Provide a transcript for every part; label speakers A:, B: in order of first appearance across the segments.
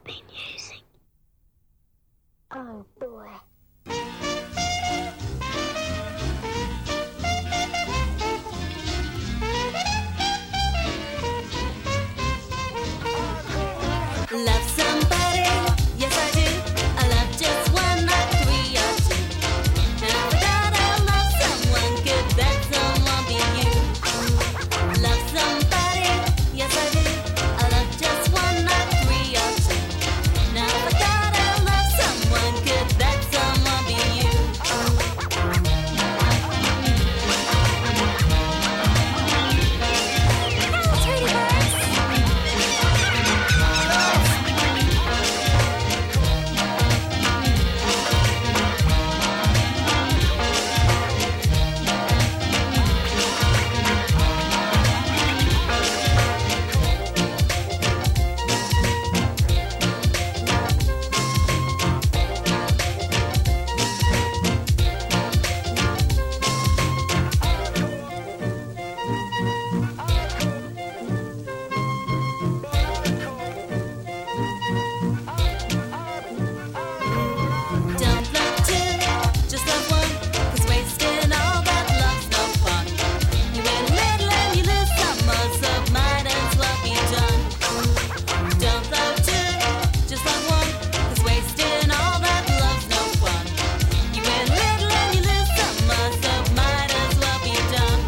A: been using. Oh boy.
B: Love somebody, yes I do. I love just one, not three or two. And I forgot I love someone, could that someone be you? Love somebody, yes I do. I love just one, not three or two. Now I forgot I love someone, could that someone be you? Don't love two, just love one. 'Cause wasting all that love's no fun. You win a little and you lose some more, so might as well be done. Don't love two, just love one. 'Cause wasting all that love's no fun. You win a little and you lose some more, so might as well be done.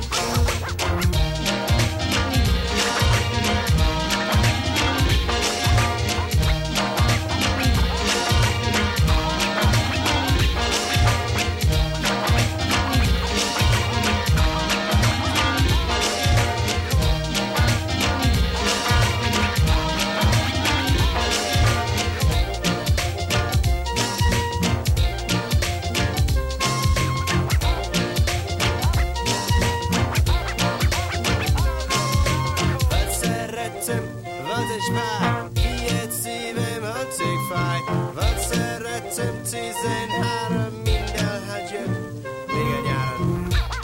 C: Wat ze retten, wat is waar? Wie het sie wem hat sich frei? Wat ze retten, sie zijn haar minder hadje. Wegen jaren.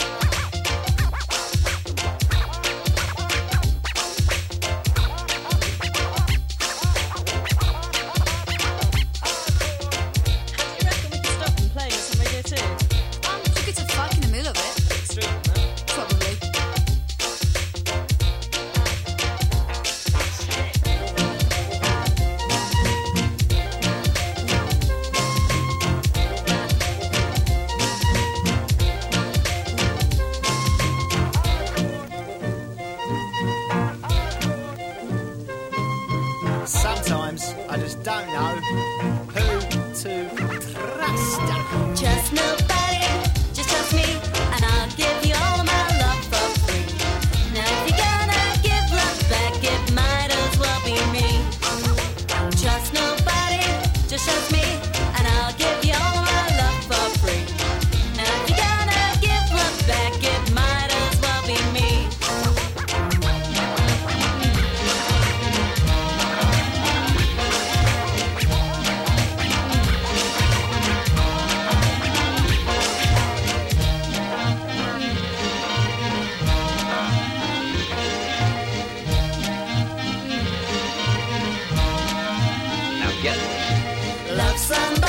D: How do you reckon we can stop them playing us on Radio 2?
E: You get to fuck in the middle of it.
D: Extreme, man.
E: Probably.
C: Sometimes I just don't know who to trust.
B: Trust nobody, just trust me, and I'll give you all of my love for free. Now if you're gonna give love back, it might as well be me. Trust nobody, just trust me, and I'll give you all of my love for free. Now if you're gonna give love back, it might as well be me.
F: Now get it.
B: Love somebody.